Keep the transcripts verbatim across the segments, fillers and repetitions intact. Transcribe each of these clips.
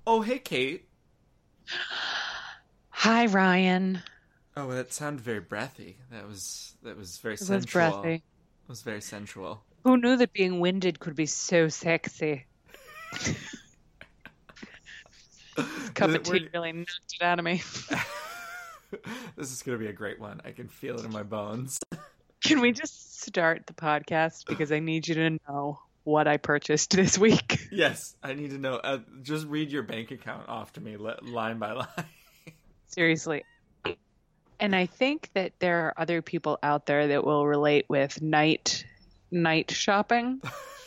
Oh, hey, Kate. Hi, Ryan. Oh, that sounded very breathy. That was that was very It was sensual. breathy. It was very sensual. Who knew that being winded could be so sexy? This cup of tea We're- really knocked it out of me. this is gonna be a great one. I can feel it in my bones. Can we just start the podcast? Because I need you to know what I purchased this week. Yes, I need to know. Uh, just read your bank account off to me, li- line by line. Seriously. And I think that there are other people out there that will relate with night night shopping,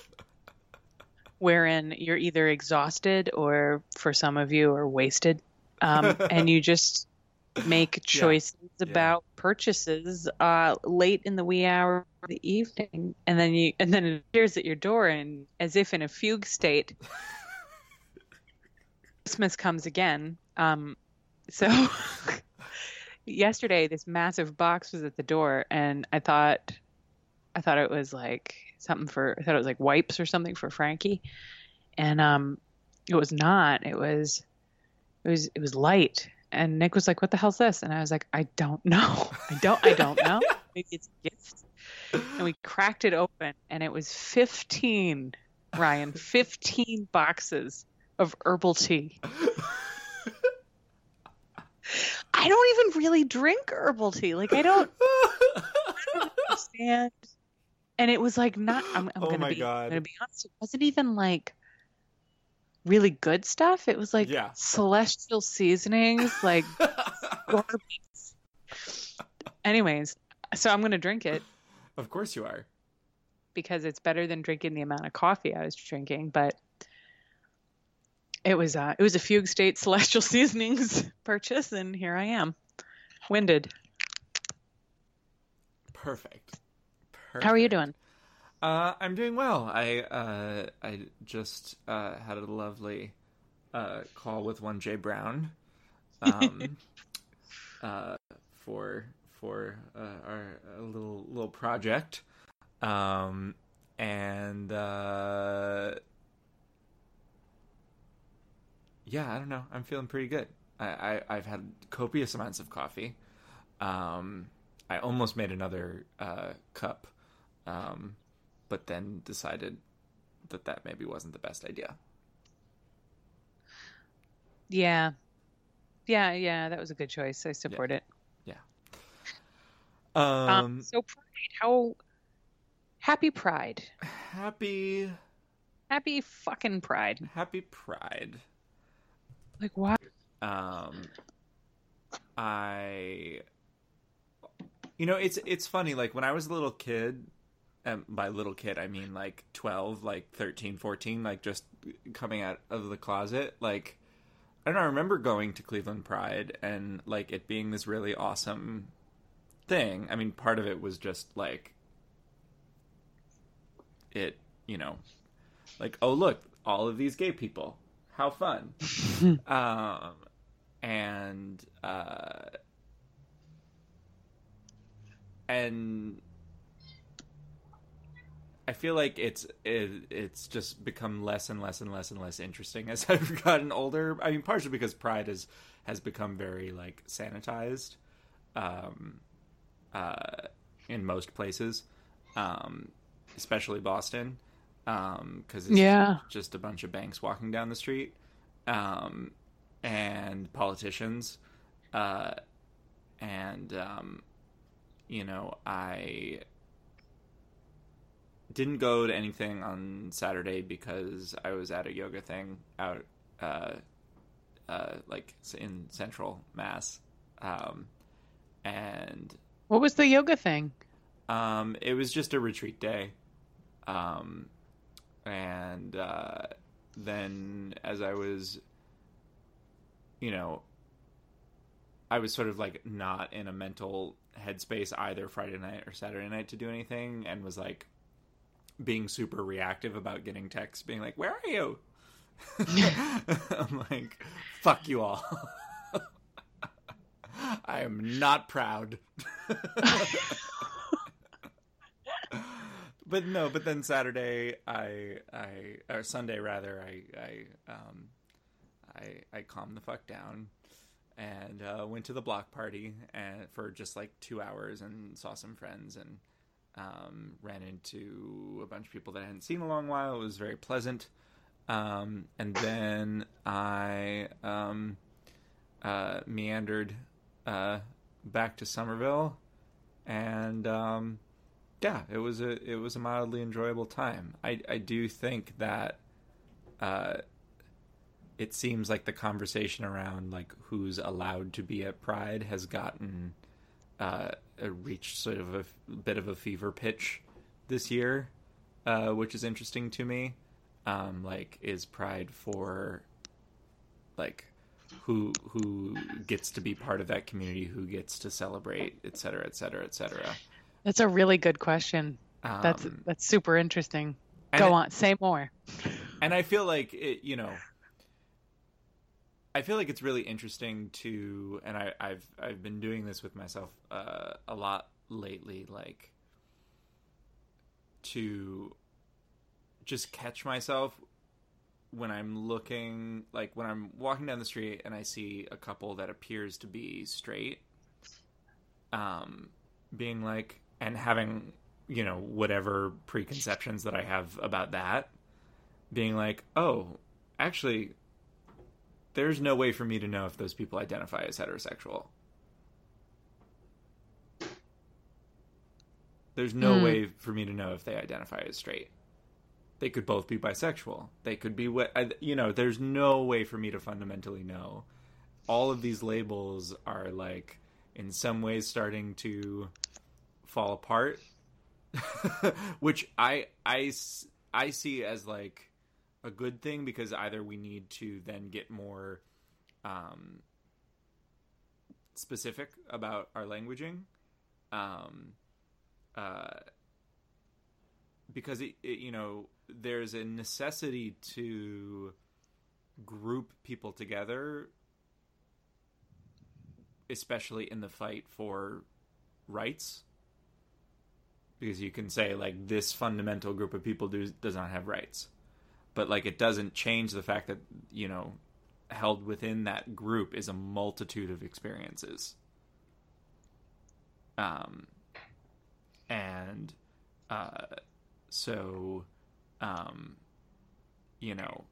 wherein you're either exhausted or, for some of you, are wasted, um, and you just make choices yeah. about purchases uh, late in the wee hour of the evening, and then you and then it appears at your door, and as if in a fugue state, Christmas comes again. Um, so. Yesterday, this massive box was at the door, and I thought, I thought it was like something for, I thought it was like wipes or something for Frankie, and um, it was not. It was, it was, it was light. And Nick was like, "What the hell's this?" And I was like, "I don't know. I don't, I don't know. Maybe it's a gift." And we cracked it open, and it was fifteen, Ryan, fifteen boxes of herbal tea. I don't even really drink herbal tea. Like I don't, I don't understand. And it was like not. I'm, I'm oh gonna my be. God. I'm gonna be honest. It wasn't even like really good stuff. It was like Yeah. celestial seasonings, like garbage. Anyways, so I'm gonna drink it Of course you are. because it's better than drinking the amount of coffee I was drinking. But it was uh, it was a fugue state celestial seasonings purchase, and here I am, winded. Perfect. Perfect. How are you doing? Uh, I'm doing well. I uh, I just uh, had a lovely uh, call with one Jay Brown, um, uh, for for uh, our a little little project, um, and uh, yeah, I don't know. I'm feeling pretty good. I, I I've had copious amounts of coffee. Um, I almost made another uh, cup. Um, but then decided that that maybe wasn't the best idea. Yeah. Yeah, yeah, that was a good choice. I support yeah. it. Yeah. Um, Um, so Pride, how happy Pride. happy, Happy fucking Pride. happy Pride. Like what? Um, I, you know, it's, it's funny. Like when I was a little kid, and by little kid, I mean like twelve, like thirteen, fourteen, like just coming out of the closet. Like, I don't know, I remember going to Cleveland Pride and like it being this really awesome thing. I mean, part of it was just like it, you know, like, oh, look, all of these gay people. How fun. um, and, uh, and, I feel like it's it, it's just become less and less and less and less interesting as I've gotten older. I mean, partially because Pride is, has become very like sanitized, um, uh, in most places, um, especially Boston, um, because it's Yeah. just a bunch of banks walking down the street, um, and politicians, uh, and um, you know, I didn't go to anything on Saturday because I was at a yoga thing out, uh, uh, like in Central Mass, um, and What was the yoga thing? um, it was just a retreat day, um, and uh, then as I was, you know, I was sort of like not in a mental headspace either Friday night or Saturday night to do anything, and was like being super reactive about getting texts being like, where are you? I'm like, fuck you all. I am not proud. But no, but then Saturday, I, I, or Sunday rather, I, I, um, I I calmed the fuck down and uh, went to the block party and for just like two hours and saw some friends and um, ran into a bunch of people that I hadn't seen in a long while. It was very pleasant. Um, and then I um, uh, meandered uh, back to Somerville, and um, yeah, it was a it was a mildly enjoyable time. I I do think that uh, it seems like the conversation around like who's allowed to be at Pride has gotten uh, reached sort of a, a bit of a fever pitch this year, uh, which is interesting to me. Um, like, is Pride for like who who gets to be part of that community, who gets to celebrate, et cetera, et cetera, et cetera. That's a really good question. Um, that's that's super interesting. Go it, on, say more. And I feel like it, you know, I feel like it's really interesting to, and I, I've I've been doing this with myself uh, a lot lately, like to just catch myself when I'm looking, like when I'm walking down the street and I see a couple that appears to be straight, um, being like, and having, you know, whatever preconceptions that I have about that, being like, oh, actually, there's no way for me to know if those people identify as heterosexual. There's no mm. way for me to know if they identify as straight. They could both be bisexual. They could be what, you know, there's no way for me to fundamentally know. All of these labels are like in some ways starting to fall apart, which I, I, I see as like a good thing, because either we need to then get more um, specific about our languaging, um, uh, because it, it, you know, there's a necessity to group people together, especially in the fight for rights, because you can say like this fundamental group of people do, does not have rights, but like it doesn't change the fact that, you know, held within that group is a multitude of experiences. Um, and uh, so, um, you know,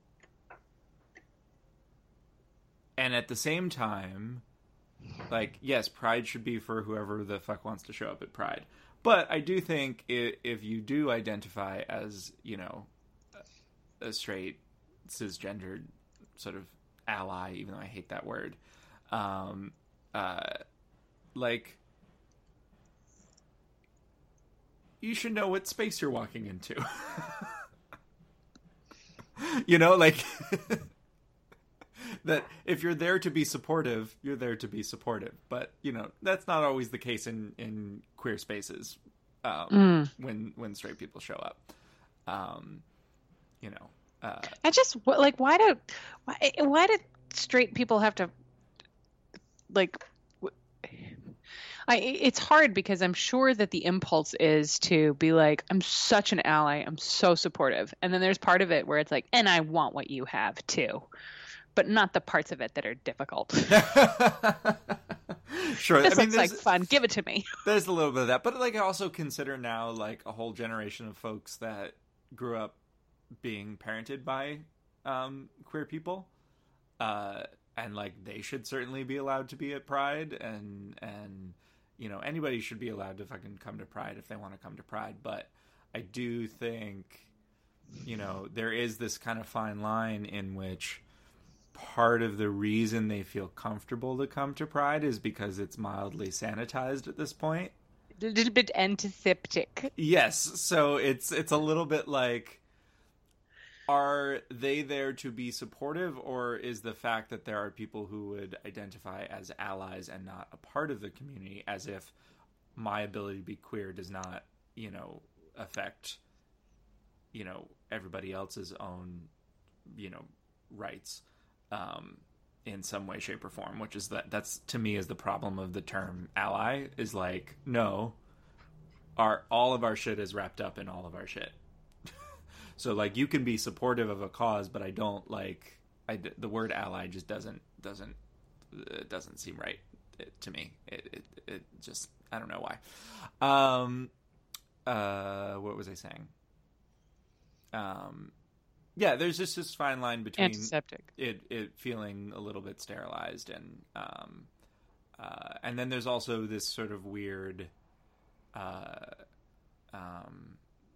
and at the same time, like, yes, Pride should be for whoever the fuck wants to show up at Pride. But I do think if, if you do identify as, you know, a straight, cisgendered sort of ally, even though I hate that word, um, uh, like, you should know what space you're walking into. You know, like, that if you're there to be supportive, you're there to be supportive. But, you know, that's not always the case in, in queer spaces um, mm. when when straight people show up. Um, you know. Uh, I just, like, why do, why, why do straight people have to, like, I, it's hard because I'm sure that the impulse is to be like, I'm such an ally, I'm so supportive. And then there's part of it where it's like, and I want what you have too. But not the parts of it that are difficult. Sure. This I mean, looks like fun. Give it to me. There's a little bit of that. But, like, I also consider now, like, a whole generation of folks that grew up being parented by um, queer people. Uh, and, like, they should certainly be allowed to be at Pride. And, and, you know, anybody should be allowed to fucking come to Pride if they want to come to Pride. But I do think, you know, there is this kind of fine line in which part of the reason they feel comfortable to come to Pride is because it's mildly sanitized at this point. A little bit antiseptic. Yes, so it's it's a little bit like, are they there to be supportive, or is the fact that there are people who would identify as allies and not a part of the community, as if my ability to be queer does not, you know, affect, you know, everybody else's own, you know, rights. Um, in some way, shape, or form, which is that that's to me is the problem of the term ally, is like, no, our all of our shit is wrapped up in all of our shit. So like, you can be supportive of a cause, but I don't like I, the word ally just doesn't doesn't it doesn't seem right to me. It, it it just, I don't know why. Um, uh, what was I saying? Um, yeah, there's just this fine line between antiseptic. It it feeling a little bit sterilized, and um, uh, and then there's also this sort of weird, uh, um,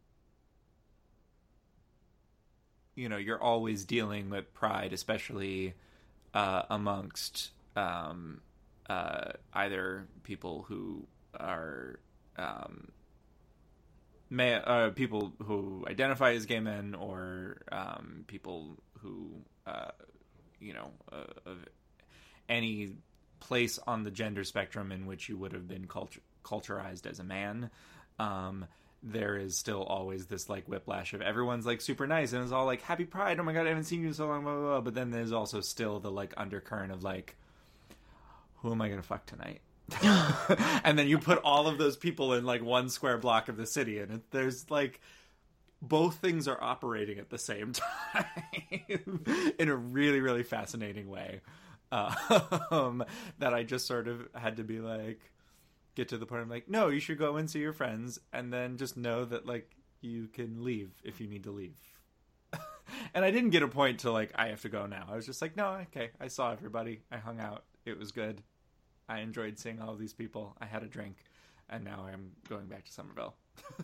you know, you're always dealing with pride, especially uh, amongst um, uh, either people who are um, may, uh, people who identify as gay men, or um, people who uh, you know uh, of any place on the gender spectrum in which you would have been culture- culturized as a man. Um, there is still always this like whiplash of everyone's like super nice and it's all like happy pride, oh my god, I haven't seen you in so long, blah, blah, blah. But then there's also still the like undercurrent of like, who am I gonna fuck tonight? And then you put all of those people in like one square block of the city, and it, there's like both things are operating at the same time in a really really fascinating way, um, that I just sort of had to be like, get to the point of like, no, you should go and see your friends, and then just know that like you can leave if you need to leave. And I didn't get a point to like, I have to go now. I was just like, no, okay, I saw everybody, I hung out, it was good, I enjoyed seeing all of these people, I had a drink, and now I'm going back to Somerville.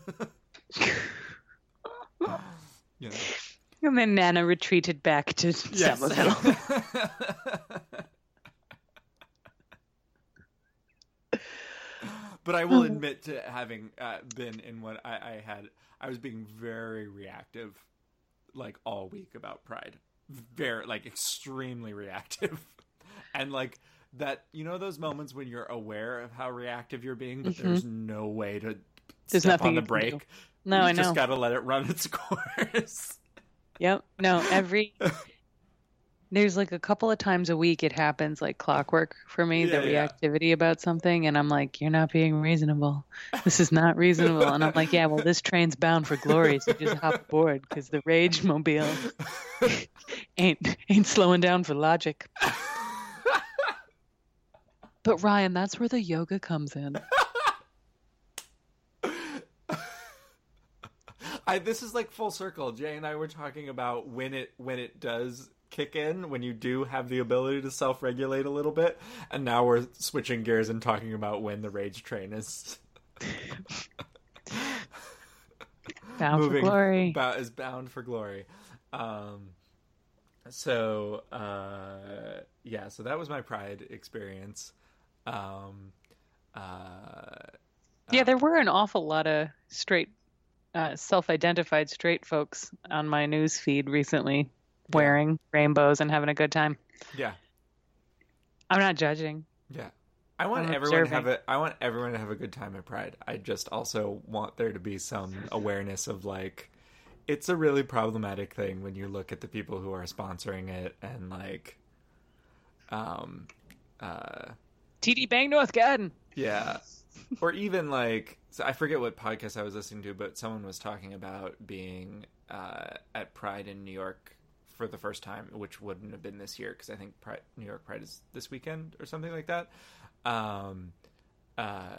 You know. And then Nana retreated back to Yes. Somerville. But I will admit to having uh, been in what I, I had, I was being very reactive, like all week about Pride, very like extremely reactive, and like that, you know, those moments when you're aware of how reactive you're being, but mm-hmm. there's no way to there's step nothing on the brake. No, you I know. Just got to let it run its course. Yep. No, every. There's like a couple of times a week it happens like clockwork for me, yeah, the reactivity yeah. about something. And I'm like, you're not being reasonable. This is not reasonable. And I'm like, yeah, well, this train's bound for glory. So just hop aboard because the rage mobile ain't, ain't slowing down for logic. But Ryan, that's where the yoga comes in. I, this is like full circle. Jay and I were talking about when it, when it does kick in, when you do have the ability to self-regulate a little bit, and now we're switching gears and talking about when the rage train is bound moving, for glory ba- is bound for glory. Um, so uh, yeah, so that was my Pride experience. Um, uh, yeah, there were an awful lot of straight, uh, self-identified straight folks on my news feed recently. Wearing yeah. rainbows and having a good time. Yeah. I'm not judging. Yeah. I want I'm everyone observing. to have a I want everyone to have a good time at Pride. I just also want there to be some awareness of like, it's a really problematic thing when you look at the people who are sponsoring it and like um uh T D Bang North Garden. Yeah. Or even like, so I forget what podcast I was listening to, but someone was talking about being uh at Pride in New York for the first time, which wouldn't have been this year because I think Pride, New York Pride is this weekend or something like that. Um, uh,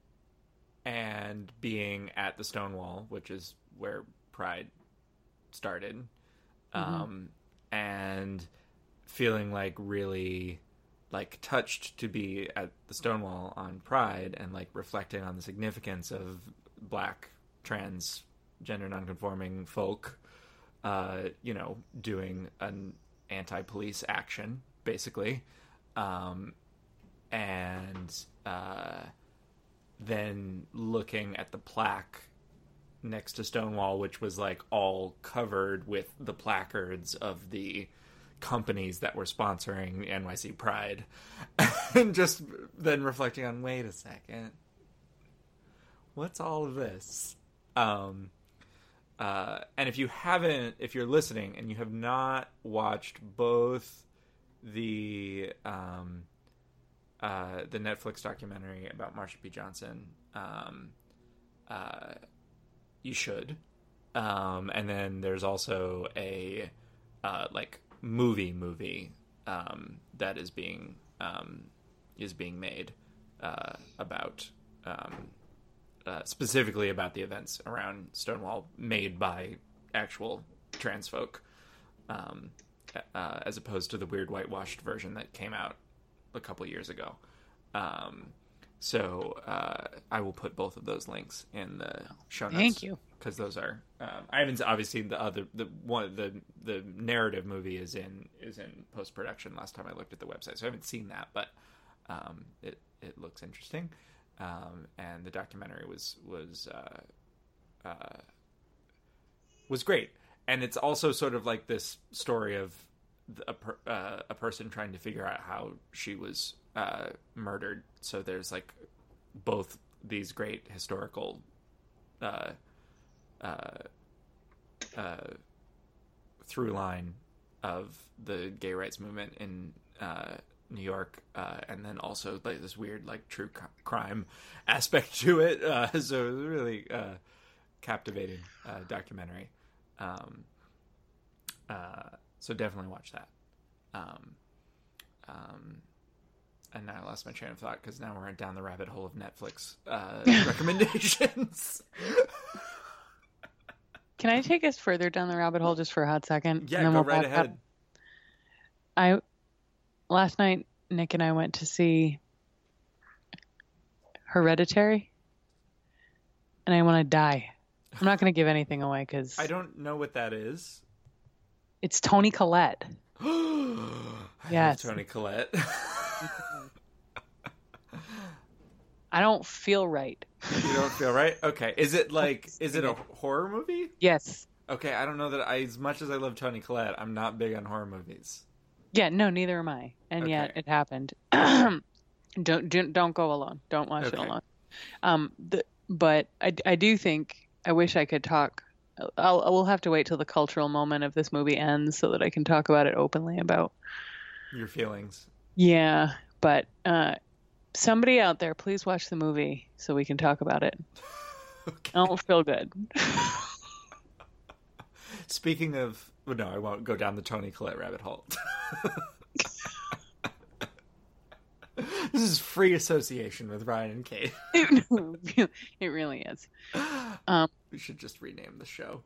and being at the Stonewall, which is where Pride started, mm-hmm. um, and feeling like really like touched to be at the Stonewall on Pride and like reflecting on the significance of Black, trans, gender nonconforming folk. Uh, you know, doing an anti-police action, basically. Um, and uh, then looking at the plaque next to Stonewall, which was like all covered with the placards of the companies that were sponsoring N Y C Pride. And just then reflecting on, wait a second, what's all of this? Um... Uh, and if you haven't, if you're listening and you have not watched both the um, uh, the Netflix documentary about Marsha P. Johnson, um, uh, you should. Um, and then there's also a uh, like movie movie um, that is being um, is being made uh, about um, uh, specifically about the events around Stonewall, made by actual trans folk, um, uh, as opposed to the weird whitewashed version that came out a couple years ago. Um, so uh, I will put both of those links in the show notes. Thank you. Because those are, um, I haven't obviously the other the one the the narrative movie is in is in post production. Last time I looked at the website, so I haven't seen that, but um, it it looks interesting, um, and the documentary was was uh, uh, was great, and it's also sort of like this story of a per, uh, a person trying to figure out how she was uh, murdered. So there's like both these great historical. Uh, Uh, uh, through line of the gay rights movement in uh, New York, uh, and then also like this weird like true crime aspect to it. Uh, so it was a really uh, captivating uh, documentary. Um, uh, so definitely watch that. Um, um, and now I lost my train of thought because now we're down the rabbit hole of Netflix uh, recommendations. Can I take us further down the rabbit hole just for a hot second? Yeah, and then go we'll right back ahead. up? I last night Nick and I went to see Hereditary, and I want to die. I'm not going to give anything away because I don't know what that is. It's Toni Collette. I Yes. love Toni Collette. I don't feel right. You don't feel right? Okay. Is it like, is it a horror movie? Yes. Okay, I don't know that I, as much as I love Toni Collette, I'm not big on horror movies. Yeah, no, neither am I. And Okay. yet it happened. don't, don't don't go alone. Don't watch Okay. it alone. Um, the, but I, I do think I wish I could talk. I'll I will have to wait till the cultural moment of this movie ends so that I can talk about it openly about. Your feelings. Yeah, but uh, somebody out there, please watch the movie so we can talk about it. Okay. I don't feel good. Speaking of, well, no, I won't go down the Toni Collette rabbit hole. This is free association with Ryan and Kate. it, it really is. Um, We should just rename the show.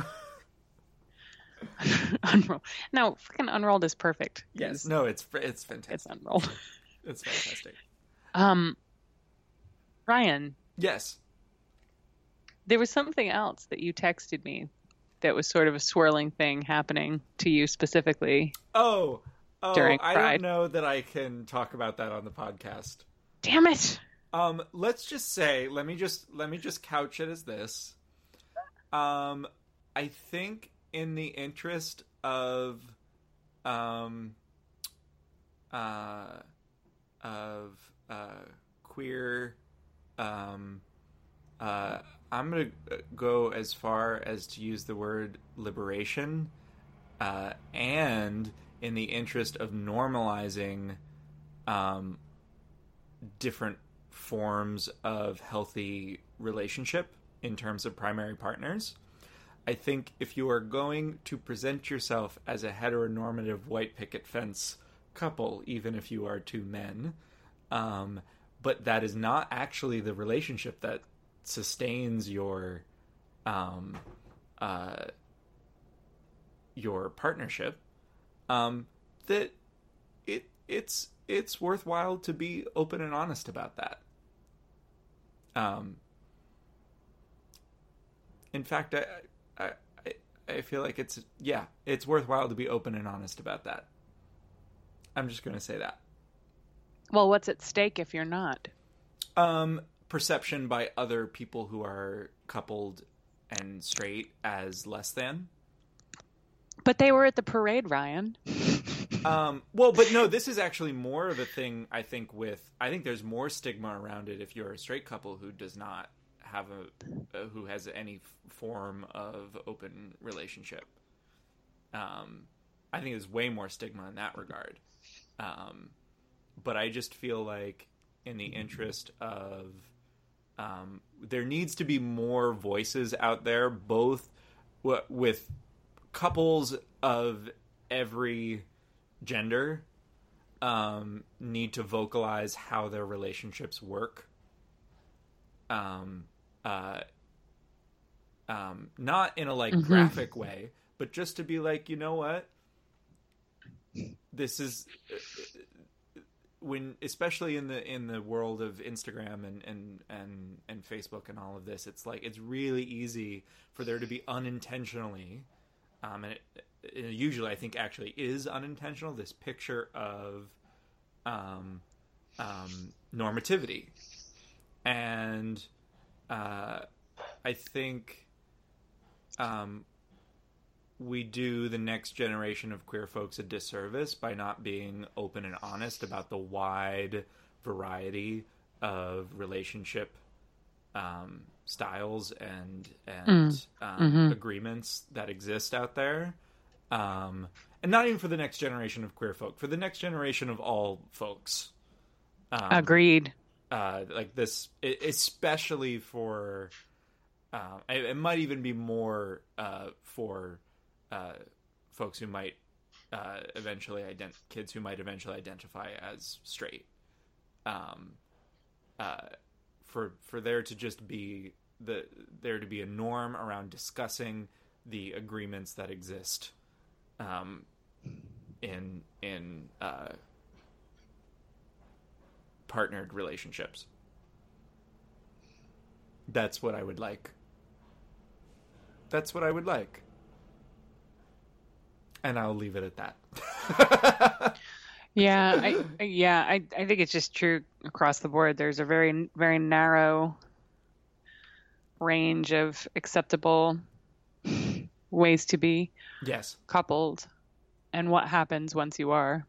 Unrolled. No, freaking Unrolled is perfect. Yes, It's, no, it's it's it's fantastic. Unrolled. It's fantastic. Um, Ryan, Yes. there was something else that you texted me that was sort of a swirling thing happening to you specifically. Oh, oh, During I Pride. don't know that I can talk about that on the podcast. Damn it! Um, let's just say, let me just let me just couch it as this. Um, I think in the interest of, um, uh, of uh, queer, um, uh, I'm gonna go as far as to use the word liberation, uh, and in the interest of normalizing, um, different forms of healthy relationship in terms of primary partners. I think if you are going to present yourself as a heteronormative white picket fence couple, even if you are two men, um, but that is not actually the relationship that sustains your um, uh, your partnership, um, that it it's it's worthwhile to be open and honest about that. Um, in fact, I, I, I, I feel like it's, yeah, it's worthwhile to be open and honest about that. I'm just going to say that. Well, what's at stake if you're not? Um, perception by other people who are coupled and straight as less than. But they were at the parade, Ryan. Um, well, but no, this is actually more of a thing, I think, with, I think there's more stigma around it if you're a straight couple who does not have a, uh, who has any f- form of open relationship. Um, I think there's way more stigma in that regard. Um, but I just feel like in the interest of, um, there needs to be more voices out there, both w- with couples of every gender um, need to vocalize how their relationships work. Um, uh, um, not in a like Mm-hmm. graphic way, but just to be like, you know what, this is when, especially in the in the world of Instagram and and and and Facebook and all of this, it's like it's really easy for there to be unintentionally, um, and it, it usually I think actually is unintentional, this picture of um, um, normativity, and uh, I think um, we do the next generation of queer folks a disservice by not being open and honest about the wide variety of relationship um, styles and and Mm. um, Mm-hmm. agreements that exist out there, um, and not even for the next generation of queer folk, for the next generation of all folks. Um, Agreed. uh, like this, e- especially for, uh, it, it might even be more uh, for uh, folks who might uh, eventually ident- kids who might eventually identify as straight. Um, uh, for for there to just be the there to be a norm around discussing the agreements that exist, um, in in uh, partnered relationships. That's what I would like. That's what I would like. And I'll leave it at that. Yeah, I I- yeah, I I think it's just true across the board. There's a very very narrow range of acceptable ways to be Yes. coupled, and what happens once you are,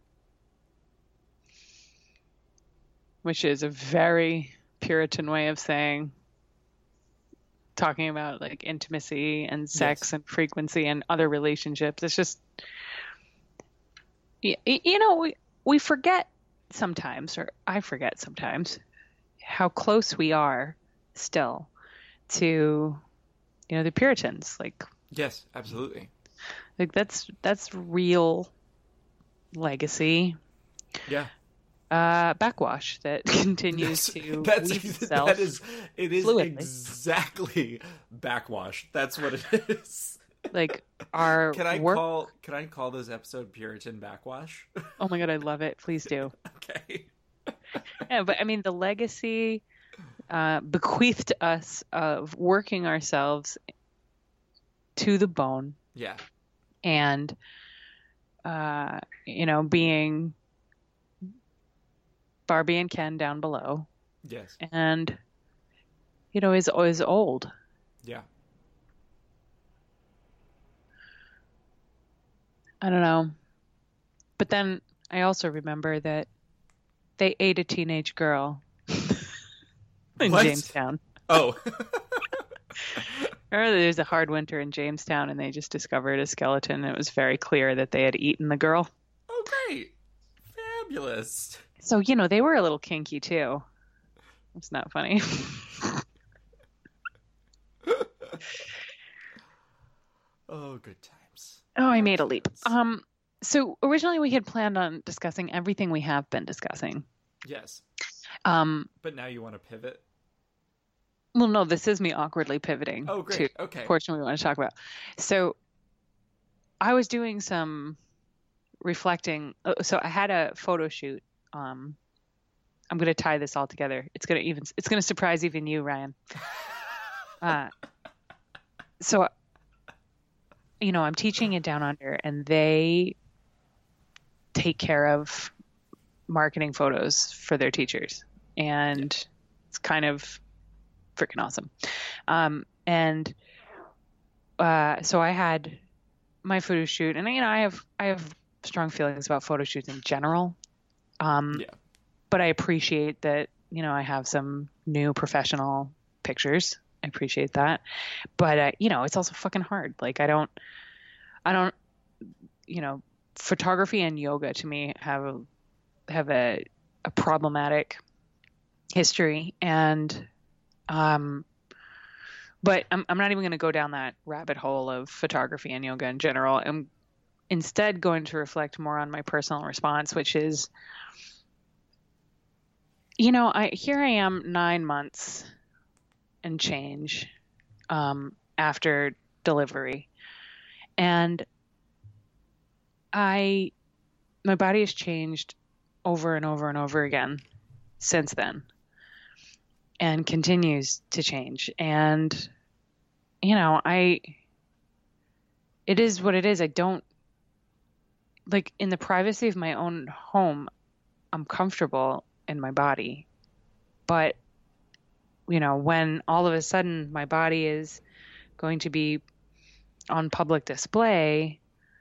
which is a very Puritan way of saying, talking about like intimacy and sex Yes. and frequency and other relationships. It's just, y- y- you know, we, we forget sometimes, or I forget sometimes, how close we are still to, you know, the Puritans. Like, Yes, absolutely. like that's that's real legacy. Yeah. Uh, backwash that continues That's, to that's weave itself that is it is fluidly. exactly backwash. That's what it is. Like our Can I work. call can I call this episode Puritan backwash? Oh my God, I love it. Please do. Okay. Yeah, but I mean, the legacy uh, bequeathed us of working ourselves to the bone Yeah. and, uh, you know, being Barbie and Ken down below, Yes. and, you know, is is old. Yeah. I don't know. But then I also remember that they ate a teenage girl in What? Jamestown. Oh. Remember, there's a hard winter in Jamestown, and they just discovered a skeleton. And it was very clear that they had eaten the girl. Oh, great. Fabulous. So, you know, they were a little kinky too. It's not funny. Oh, good times. Oh, I made a leap. Times. Um, so originally we had planned on discussing everything we have been discussing. Yes. Um, But now you want to pivot? well, no, this is me awkwardly pivoting Oh, to great. Okay. the portion we want to talk about. So I was doing some reflecting. uh, So I had a photo shoot. Um, I'm going to tie this all together. It's going to even, it's going to surprise even you, Ryan. Uh, so, you know, I'm teaching it Down Under, and they take care of marketing photos for their teachers. And it's kind of freaking awesome. Um, and uh, so I had my photo shoot, and you know, I have I have strong feelings about photo shoots in general. Um, Yeah. but I appreciate that, you know, I have some new professional pictures. I appreciate that. But uh, you know, it's also fucking hard. Like I don't I don't you know, photography and yoga to me have a have a, a problematic history, and um but I'm I'm not even going to go down that rabbit hole of photography and yoga in general. I'm instead going to reflect more on my personal response, which is, you know, I here I am nine months and change um, after delivery, and I my body has changed over and over and over again since then, and continues to change. And you know, I it is what it is. I don't like in the privacy of my own home, I'm comfortable in my body. But, you know, when all of a sudden my body is going to be on public display,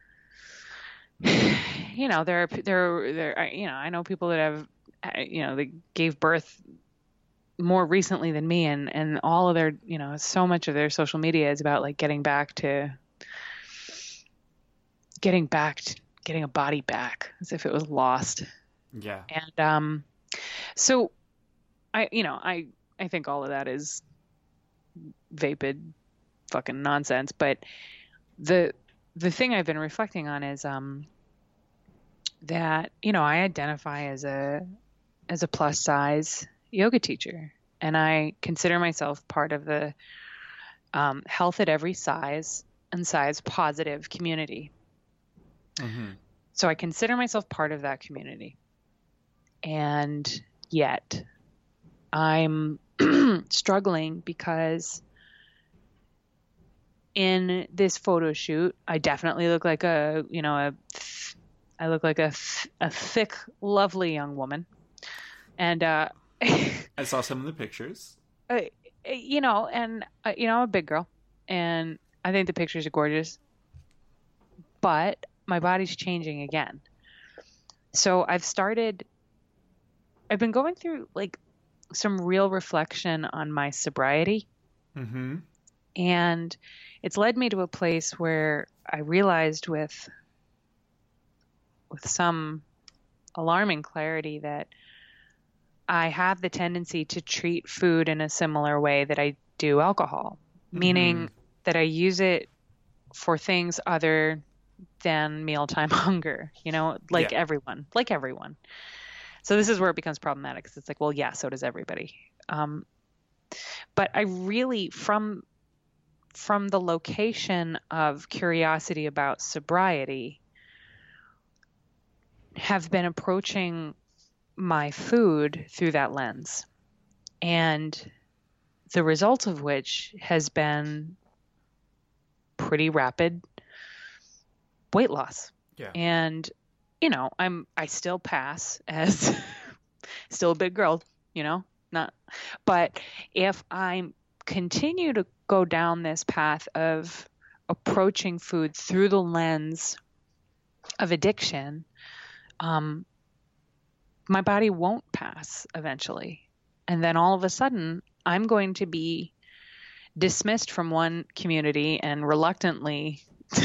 you know, there are, there, there, you know, I know people that have, you know, they gave birth more recently than me, and, and all of their, you know, so much of their social media is about like getting back to, getting back, to, getting a body back as if it was lost. Yeah. And, um, so I, you know, I, I think all of that is vapid fucking nonsense. But the, the thing I've been reflecting on is, um, that, you know, I identify as a, as a plus size yoga teacher, and I consider myself part of the, um, health at every size and size positive community. Mm-hmm. So I consider myself part of that community. And yet I'm struggling because in this photo shoot, I definitely look like a, you know, a, I look like a, a thick, lovely young woman. And, uh, I saw some of the pictures. Uh, you know, and, uh, you know, I'm a big girl, and I think the pictures are gorgeous, but my body's changing again. So I've started, I've been going through like some real reflection on my sobriety. Mm-hmm. And it's led me to a place where I realized with, with some alarming clarity that I have the tendency to treat food in a similar way that I do alcohol, mm-hmm. meaning that I use it for things other than mealtime hunger, you know, like yeah. everyone, like everyone. So this is where it becomes problematic, because it's like, well, yeah, so does everybody. Um, but I really, from from the location of curiosity about sobriety, have been approaching my food through that lens. And the result of which has been pretty rapid weight loss. Yeah. And, you know, I'm, I still pass as still a big girl, you know, not, but if I continue to go down this path of approaching food through the lens of addiction, um, my body won't pass eventually. And then all of a sudden, I'm going to be dismissed from one community and reluctantly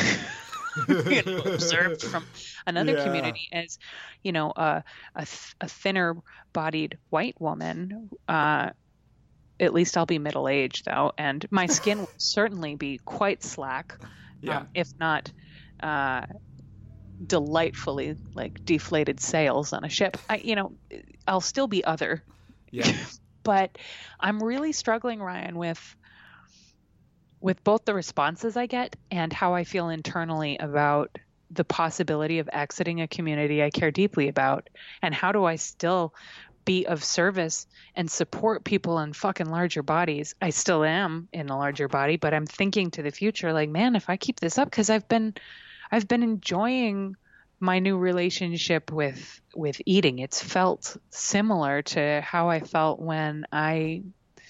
you know, observed from another yeah. community as, you know, uh, a, th- a thinner bodied white woman. Uh, at least I'll be middle-aged, though, and my skin will certainly be quite slack, yeah. um, if not uh, delightfully like deflated sails on a ship. I, you know, I'll still be other. Yeah. But I'm really struggling, Ryan, with with both the responses I get and how I feel internally about the possibility of exiting a community I care deeply about. And how do I still be of service and support people in fucking larger bodies? I still am in a larger body, but I'm thinking to the future, like, man, if I keep this up, because I've been I've been enjoying my new relationship with with eating. It's felt similar to how I felt when I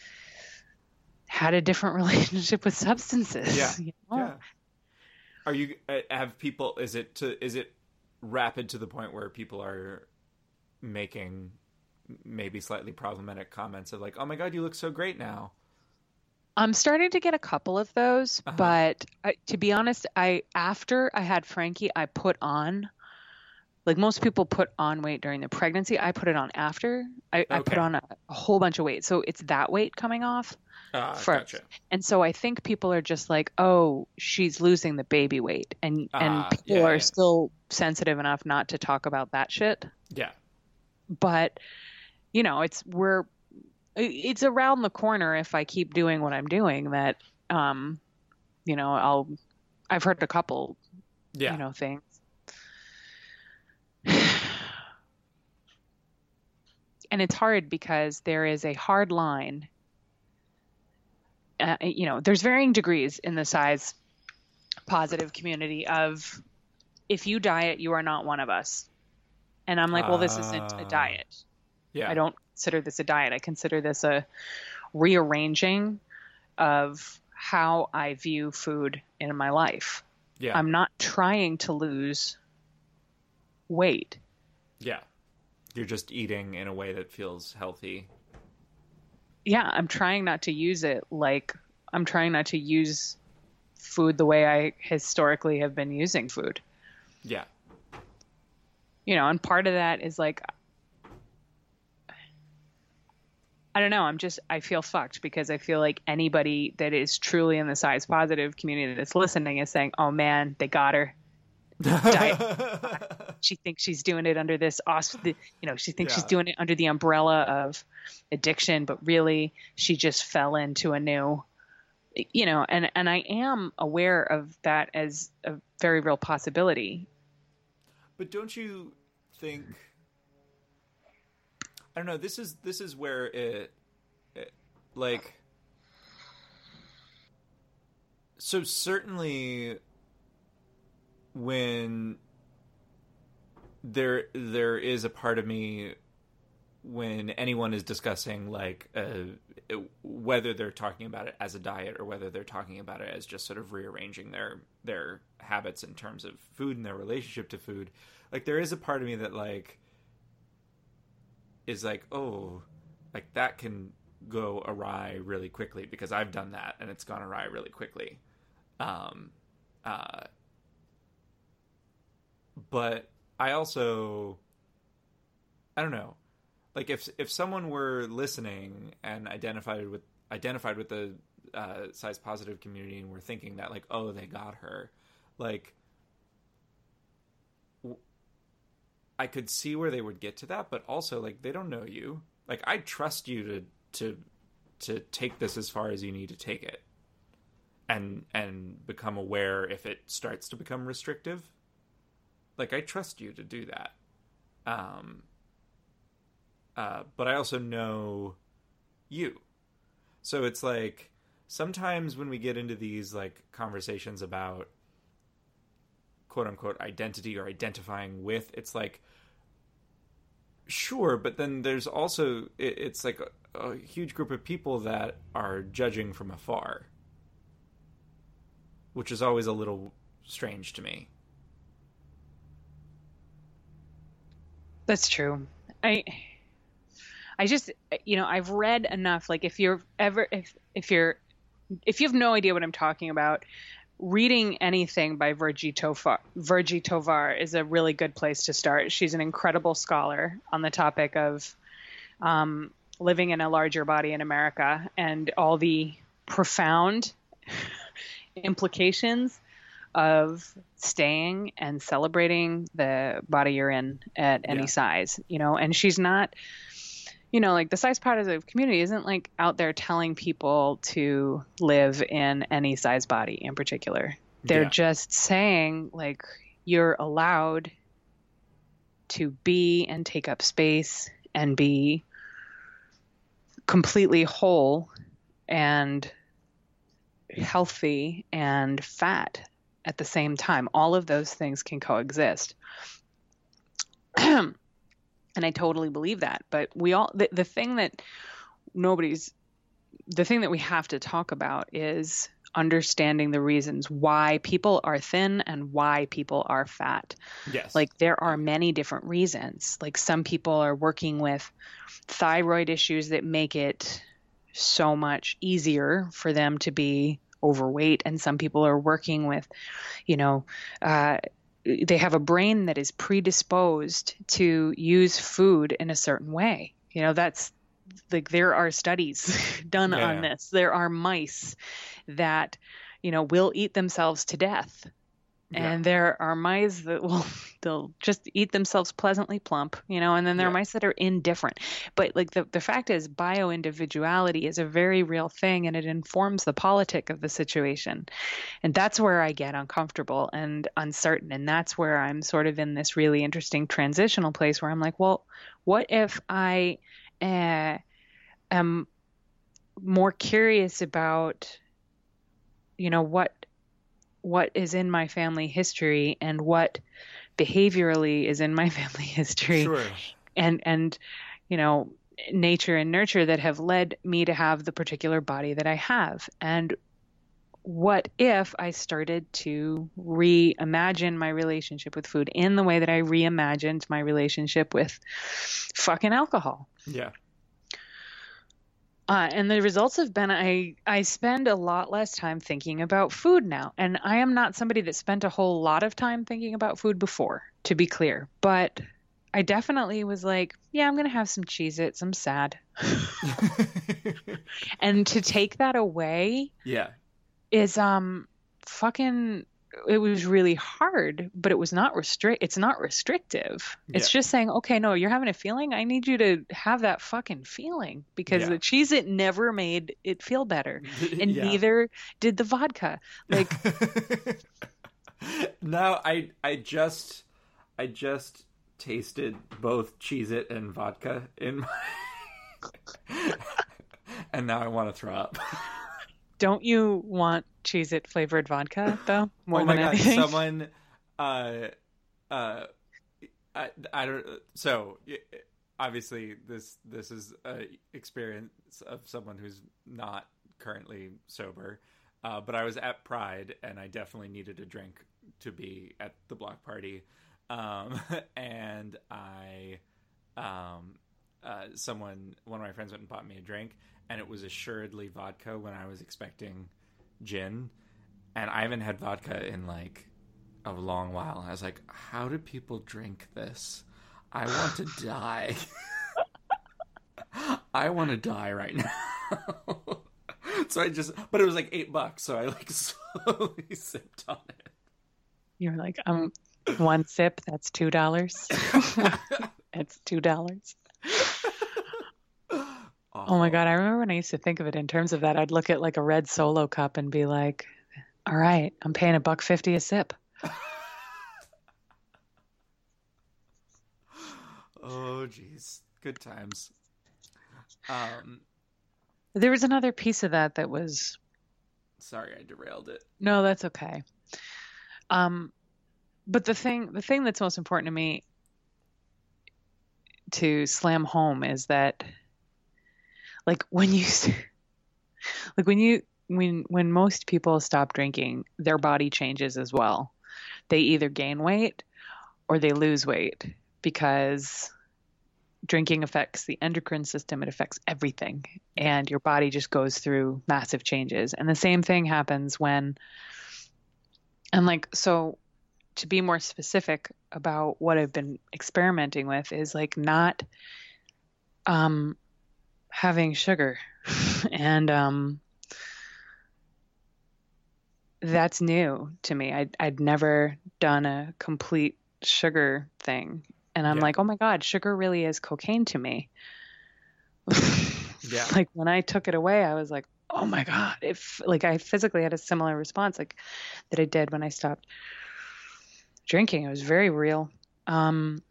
had a different relationship with substances. Yeah. You know? Yeah. Are you have people? Is it to is it rapid to the point where people are making maybe slightly problematic comments of like, "Oh my God, you look so great now"? I'm starting to get a couple of those, uh-huh. but I, to be honest, I after I had Frankie, I put on like most people put on weight during the pregnancy. I put it on after. I, I put Okay. on a, a whole bunch of weight. So it's that weight coming off Uh, first. gotcha. And so I think people are just like, oh, she's losing the baby weight. And and Uh, people yeah, are yeah, still sensitive enough not to talk about that shit. yeah, But, you know, it's we're it's around the corner if I keep doing what I'm doing that um, you know, I'll I've heard a couple, you yeah, know, things. And it's hard because there is a hard line. Uh, you know, there's varying degrees in the size positive community of if you diet, you are not one of us. And I'm like, well, this isn't a uh, diet. I yeah, don't consider this a diet. I consider this a rearranging of how I view food in my life. yeah, I'm not trying to lose weight. yeah. You're just eating in a way that feels healthy. Yeah, I'm trying not to use it like I'm trying not to use food the way I historically have been using food. Yeah, You know, and part of that is like I don't know, I'm just I feel fucked because I feel like anybody that is truly in the size positive community that's listening is saying, "Oh man, they got her. Diet. She thinks she's doing it under this awesome, you know, she thinks she's yeah, doing it under the umbrella of addiction, but really she just fell into a new, you know, and, and I am aware of that as a very real possibility. but don't you think? I don't know. This is this is where it, it like. So certainly, when there there is a part of me when anyone is discussing like uh, whether they're talking about it as a diet or whether they're talking about it as just sort of rearranging their their habits in terms of food and their relationship to food, like there is a part of me that like is like, oh, like that can go awry really quickly because I've done that and it's gone awry really quickly. Um, uh, but I also, I don't know, like if if someone were listening and identified with identified with the uh, size positive community and were thinking that like, oh, they got her, like I could see where they would get to that, but also like they don't know you. Like I trust you to to to take this as far as you need to take it, and and become aware if it starts to become restrictive. Like I trust you to do that. Um. Uh, but I also know you, so it's like sometimes when we get into these like conversations about quote unquote identity or identifying with, it's like, sure, but then there's also, it, it's like a, a huge group of people that are judging from afar, which is always a little strange to me. That's true. I, I just, you know, I've read enough, like if you're ever, if, if you're, if you have no idea what I'm talking about, reading anything by Virgie Tovar, Virgie Tovar is a really good place to start. She's an incredible scholar on the topic of um, living in a larger body in America and all the profound implications of staying and celebrating the body you're in at any Yeah. size, you know, and she's not, you know, like the size positive community isn't like out there telling people to live in any size body in particular. They're Yeah. just saying like you're allowed to be and take up space and be completely whole and healthy and fat at the same time. All of those things can coexist. And I totally believe that. But we all, the, the thing that nobody's, the thing that we have to talk about is understanding the reasons why people are thin and why people are fat. Yes. Like there are many different reasons. Like some people are working with thyroid issues that make it so much easier for them to be overweight. And some people are working with, you know, uh, they have a brain that is predisposed to use food in a certain way. You know, that's like, there are studies done Yeah. on this. There are mice that, you know, will eat themselves to death. Yeah. And there are mice that will, they'll just eat themselves pleasantly plump, you know, and then there Yeah. are mice that are indifferent. But like the, the fact is, bioindividuality is a very real thing, and it informs the politic of the situation. And that's where I get uncomfortable and uncertain. And that's where I'm sort of in this really interesting transitional place where I'm like, well, what if I uh, am more curious about, you know, what what is in my family history and what behaviorally is in my family history, Sure. and and you know, nature and nurture that have led me to have the particular body that I have. And what if I started to reimagine my relationship with food in the way that I reimagined my relationship with fucking alcohol? Yeah. Uh, and the results have been I, I spend a lot less time thinking about food now. And I am not somebody that spent a whole lot of time thinking about food before, to be clear. But I definitely was like, yeah, I'm going to have some Cheez-Its. I'm sad. And to take that away Yeah. is um fucking, it was really hard, but it was not restrict it's not restrictive. It's Yeah. just saying, okay, no, you're having a feeling, I need you to have that fucking feeling, because Yeah. the cheese it never made it feel better, and Yeah. neither did the vodka. Like, No, I I just I just tasted both Cheez-It and vodka in my and now I want to throw up. don't you want Cheez-It flavored vodka though, more Oh my than god, anything? someone uh uh I, I don't so obviously this this is a experience of someone who's not currently sober, uh, but I was at Pride and I definitely needed a drink to be at the block party, um, and I um, uh, someone one of my friends went and bought me a drink, and it was assuredly vodka when I was expecting gin, and I haven't had vodka in like a long while. I was like, how do people drink this? I want to die. I want to die right now. So I just, but it was like eight bucks, so I like slowly sipped on it. You're like, um one sip, that's two dollars. It's two dollars. Oh my God, I remember when I used to think of it in terms of that. I'd look at like a red Solo cup and be like, all right, I'm paying a buck fifty a sip. Oh, geez. Good times. Um, There was another piece of that that was, sorry, I derailed it. no, that's okay. Um, but the thing, the thing that's most important to me to slam home is that, like when you, like when you, when when most people stop drinking, their body changes as well. They either gain weight or they lose weight, because drinking affects the endocrine system. It affects everything. And your body just goes through massive changes. And the same thing happens when, and like, so to be more specific about what I've been experimenting with is like not um, having sugar. And um, that's new to me. I'd, I'd never done a complete sugar thing. And I'm Yeah. like, oh my God, sugar really is cocaine to me. Yeah. Like when I took it away, I was like, oh my God. If like I physically had a similar response like that I did when I stopped drinking. It was very real. Um,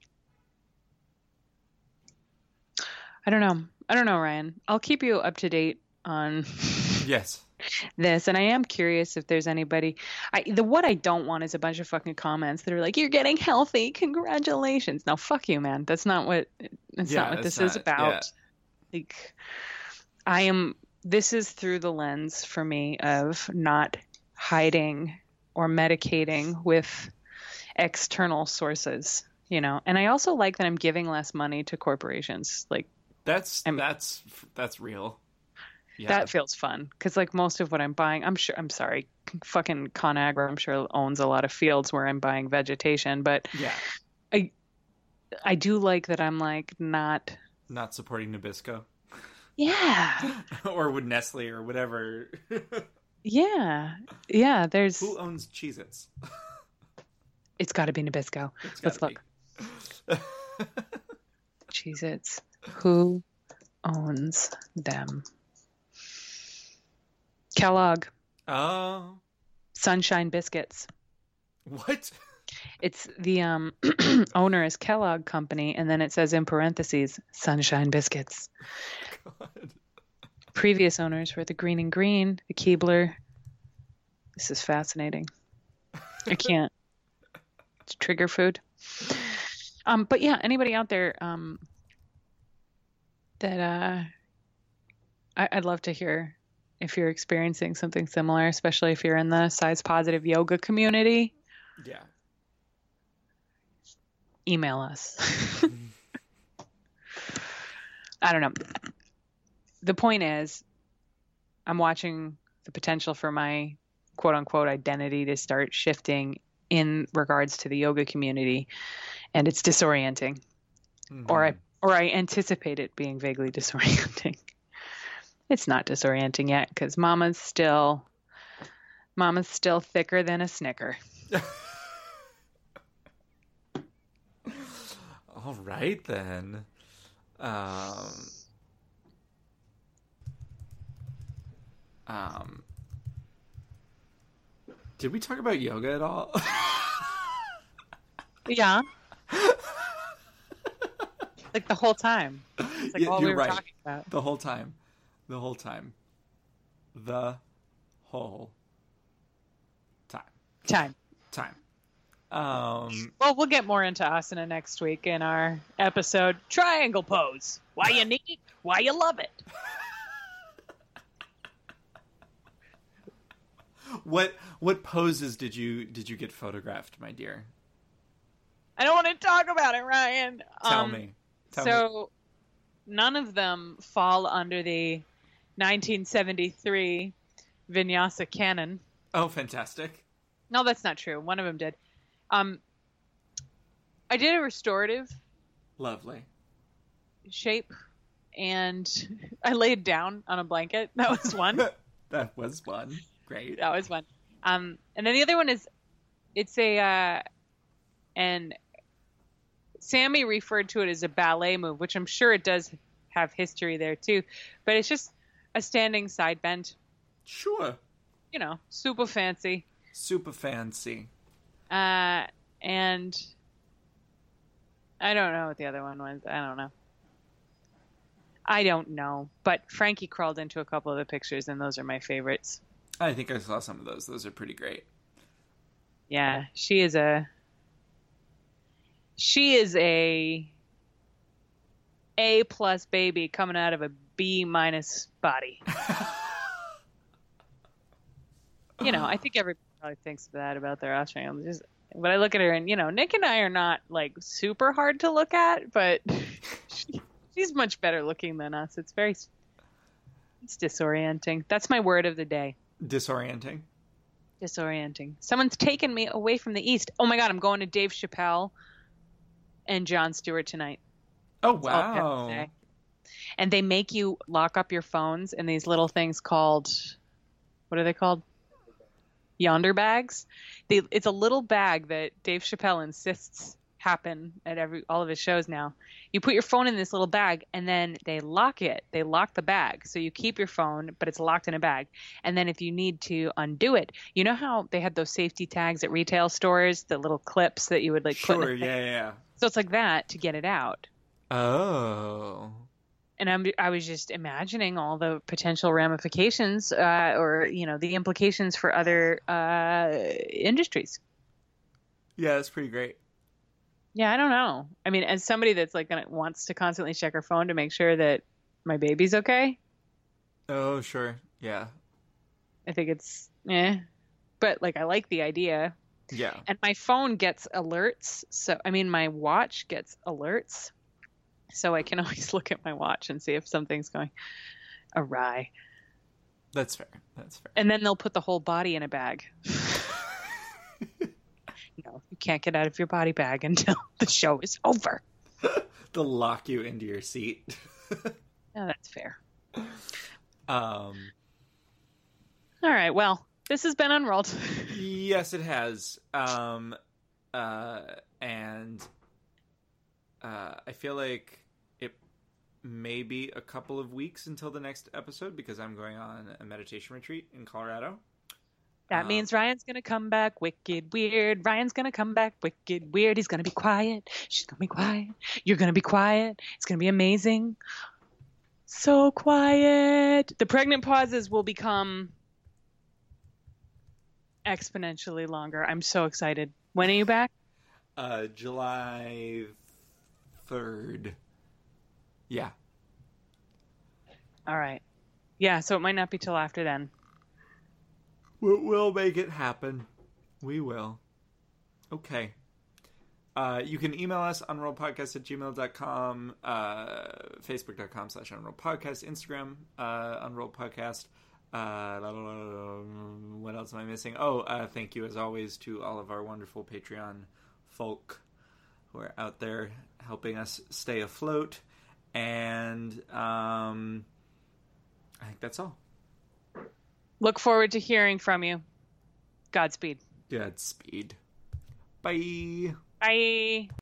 I don't know. I don't know, Ryan. I'll keep you up to date on Yes. this, and I am curious if there's anybody. I the what I don't want is a bunch of fucking comments that are like, "You're getting healthy, congratulations." Now, fuck you, man. That's not what. That's Yeah, not what that's this is not- about. Like, I am. This is through the lens for me of not hiding or medicating with external sources, you know. And I also like that I'm giving less money to corporations. Like, That's I'm- that's that's real. Yeah. That feels fun because, like, most of what I'm buying, I'm sure, I'm sorry, fucking ConAgra, I'm sure owns a lot of fields where I'm buying vegetation, but Yeah. I I do like that I'm like not. Not supporting Nabisco. Yeah. Or with Nestle or whatever. Yeah. Yeah. There's. Who owns Cheez-Its? It's got to be Nabisco. It's Let's gotta look. Cheez-Its. Who owns them? Kellogg. Oh. Sunshine Biscuits. What? It's the um, owner is Kellogg Company, and then it says in parentheses, Sunshine Biscuits. God. Previous owners were the Green and Green, the Keebler. This is fascinating. I can't. It's trigger food. Um, but yeah, anybody out there um, that uh, I, I'd love to hear if you're experiencing something similar, especially if you're in the size positive yoga community. Yeah. Email us. I don't know. The point is, I'm watching the potential for my quote unquote identity to start shifting in regards to the yoga community, and it's disorienting. Mm-hmm. Or I or I anticipate it being vaguely disorienting. It's not disorienting yet because Mama's still Mama's still thicker than a Snicker. All right then. Um, um, did we talk about yoga at all? Yeah. Like the whole time. It's like yeah, all you're we were right. talking about. The whole time. The whole time. The whole time. Time. Time. Um, well, we'll get more into asana next week in our episode Triangle Pose. Why you need it, why you love it. What what poses did you did you get photographed, my dear? I don't want to talk about it, Ryan. Tell um, me. Tell so me. None of them fall under the nineteen seventy-three Vinyasa canon. Oh, fantastic. No, that's not true. One of them did. Um, I did a restorative. Lovely. Shape, and I laid down on a blanket. That was one. That was fun. Great. That was one. Um, and then the other one is, it's a, uh, and Sammy referred to it as a ballet move, which I'm sure it does have history there too, but it's just a standing side bend. Sure. You know, super fancy. Super fancy. Uh, and I don't know what the other one was. I don't know. I don't know. But Frankie crawled into a couple of the pictures, and those are my favorites. I think I saw some of those. Those are pretty great. Yeah, she is a... She is a A plus baby coming out of a B minus body. You know, I think everybody probably thinks that about their offspring. Just, but I look at her and, you know, Nick and I are not like super hard to look at, but she, she's much better looking than us. It's very, it's disorienting. That's my word of the day. Disorienting. Disorienting. Someone's taken me away from the East. Oh my God, I'm going to Dave Chappelle and Jon Stewart tonight. Oh, wow. And they make you lock up your phones in these little things called, what are they called? Yonder bags. They, it's a little bag that Dave Chappelle insists happen at every all of his shows now. You put your phone in this little bag and then they lock it. They lock the bag. So you keep your phone, but it's locked in a bag. And then if you need to undo it, you know how they had those safety tags at retail stores, the little clips that you would like sure, put in the yeah, yeah. So it's like that to get it out. Oh. And I'm, I was just imagining all the potential ramifications uh, or, you know, the implications for other uh, industries. Yeah, that's pretty great. Yeah, I don't know. I mean, as somebody that's like gonna, wants to constantly check her phone to make sure that my baby's okay. Oh, sure. Yeah. I think it's, eh. But like, I like the idea. Yeah. And my phone gets alerts. So, I mean, my watch gets alerts. So I can always look at my watch and see if something's going awry. That's fair. That's fair. And then they'll put the whole body in a bag. No, you can't get out of your body bag until the show is over. They'll lock you into your seat. Yeah, that's fair. Um. All right. Well, this has been Unrolled. Yes, it has. Um. Uh. And. Uh. I feel like it may be a couple of weeks until the next episode because I'm going on a meditation retreat in Colorado. That um, means Ryan's going to come back wicked weird. Ryan's going to come back wicked weird. He's going to be quiet. She's going to be quiet. You're going to be quiet. It's going to be amazing. So quiet. The pregnant pauses will become exponentially longer. I'm so excited. When are you back? Uh, July third. Yeah. All right. Yeah, so it might not be till after then. We'll, we'll make it happen. We will. Okay. Uh, you can email us, unrollpodcast at gmail dot com, uh, facebook dot com slash unrollpodcast, Instagram, uh, unrollpodcast. Uh, what else am I missing? Oh, uh, thank you as always to all of our wonderful Patreon folk who are out there helping us stay afloat. And um, I think that's all. Look forward to hearing from you. Godspeed. Godspeed. Bye. Bye.